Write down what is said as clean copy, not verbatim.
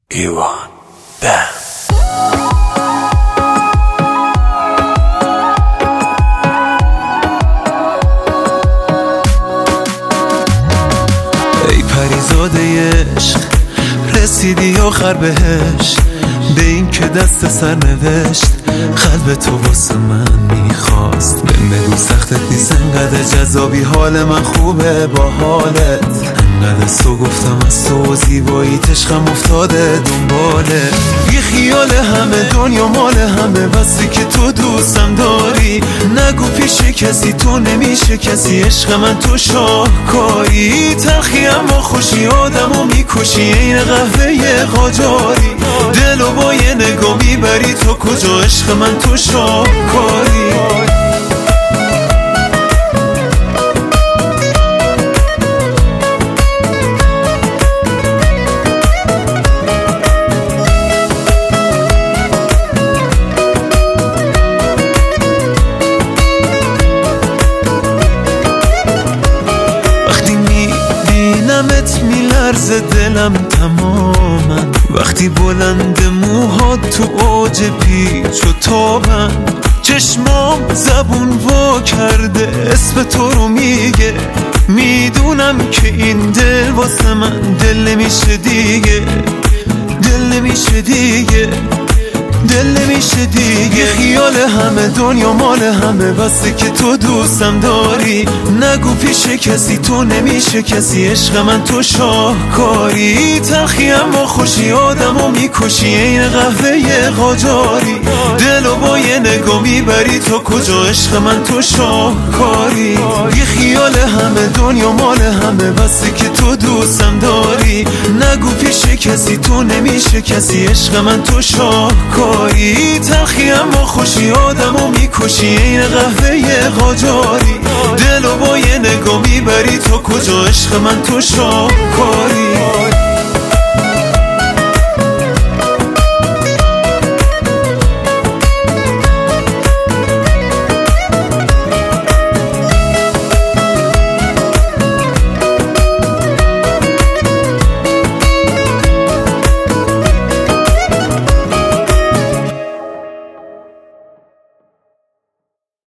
ایوان بند. ای پریزاده عشق رسیدی آخر بهش، به این که دست سر نوشت قلب تو واسه من میخواست. بگو سختت نیست انقدر جذابی، حال من خوبه با حالت انقدر سو گفتم از تو زیبایی عشقم افتاده دنباله. بی خیال همه دنیا مال همه، بسی که تو دوستم داری نگو پیش کسی تو نمیشه کسی. عشق من تو شاهکاری، تلخی اما خوشی آدمو میکشی این قهوه قاجاری. دلو با یه نگاه میبری تو کجا، عشق من تو شاهکاری. وقتی میبینمت میلرزه دلم تماما، وقتی بلند موهات تو اوج پیچ و تابم، چشمام زبون وا کرده اسم تو رو میگه. میدونم که این دل واسه من دل نمیشه دیگه، دل نمیشه دیگه، دل نمیشه دیگه. خیال همه دنیا مال همه، بسه که تو دوستم داری نگو پیش کسی تو نمیشه کسی. عشق من تو شاهکاری، تلخی اما خوشی آدمو میکشی این قهوه قاجاری. دلو با یه نگاه میبری تو کجا، عشق من تو شاهکاری. بی خیال همه دنیا مال همه، بسه که تو دوستم داری نگو پیش کسی تو نمیشه کسی. عشق من تو شاهکاری، تلخی اما خوشی آدمو میکشی این قهوه قاجاری. دلو با یه نگاه میبری تو کجا، عشق من تو شاهکاری.